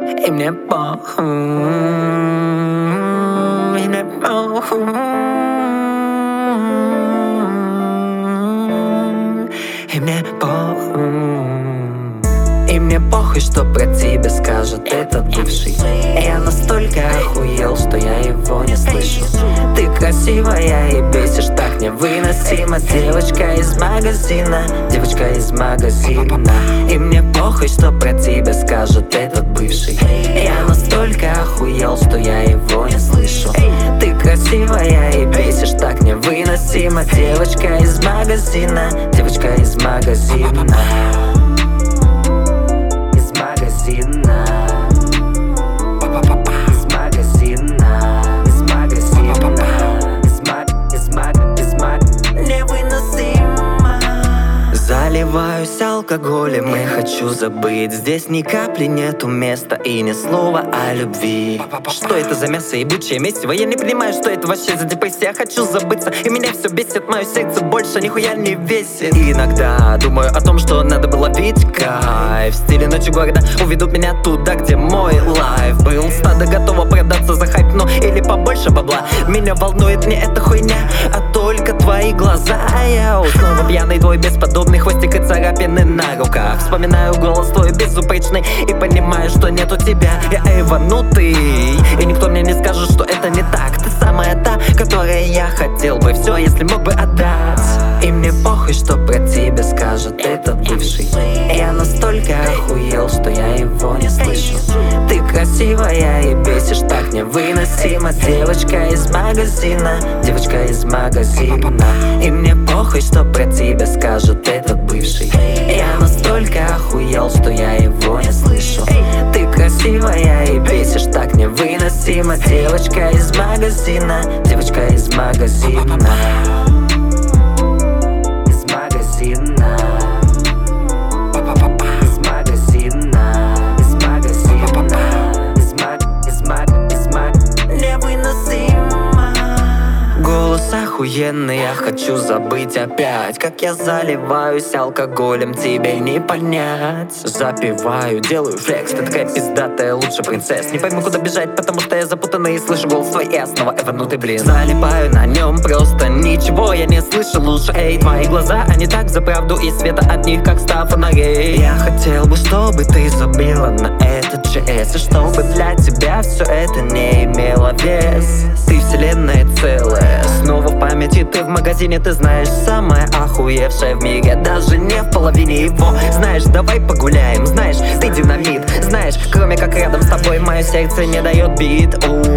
И мне похуй, и мне похуй, и мне похуй. И мне похуй, что про тебя скажет этот бывший. Я настолько охуел, что я его не слышу. Ты красивая и бесишь так невыносимо. Девочка из магазина, девочка из магазина. И мне похуй, что про тебя скажет этот бывший. Я настолько охуел, что я его не слышу. Ты красивая и бесишь так невыносимо. Девочка из магазина, девочка из магазина. Заливаюсь алкоголем и хочу забыть. Здесь ни капли нету места и ни слова о любви. Что это за мясо ебучее месиво? Я не понимаю, что это вообще за депрессия. Я хочу забыться, и меня все бесит. Мое сердце больше нихуя не весит. И иногда думаю о том, что надо было пить кайф. В стиле ночи города уведут меня туда, где мой лайф был. Стадо готово продаться за хайп, но или побольше бабла. Меня волнует не эта хуйня, а только твои глаза. Я снова пьяный, твой бесподобный хвостик и царапины на руках. Вспоминаю голос твой безупречный и понимаю, что нету тебя. Я эйванутый, и никто мне не скажет, что это не так. Ты самая та, которой я хотел бы все, если мог бы отдать. И мне похуй, что про тебя скажет этот бывший. Я настолько охуел, что я его не слышу. Ты красивая и бесишь так невыносимо. Девочка из магазина, девочка из магазина. И мне похуй, что про тебя скажет этот бывший. Я настолько охуел, что я его не слышу. Ты красивая и бесишь так невыносимо. Девочка из магазина, девочка из магазина. Охуенный, я хочу забыть опять. Как я заливаюсь алкоголем, тебе не понять. Запиваю, делаю флекс, ты такая пиздатая, лучше принцесс. Не пойму, куда бежать, потому что я запутанный и слышу голос твой, я снова эванутый, блин. Залипаю на нем, просто ничего я не слышу лучше. Эй, твои глаза, они так за правду, и света от них, как 100 фонарей. Я хотел бы, чтобы ты забила на этот ЧС, и чтобы для тебя все это не имело вес. Ты вселенная целая, снова в памяти ты в магазине, ты знаешь, самая охуевшая в мире, даже не в половине его. Знаешь, давай погуляем, знаешь, ты динамит. Знаешь, кроме как рядом с тобой мое сердце не дает бит.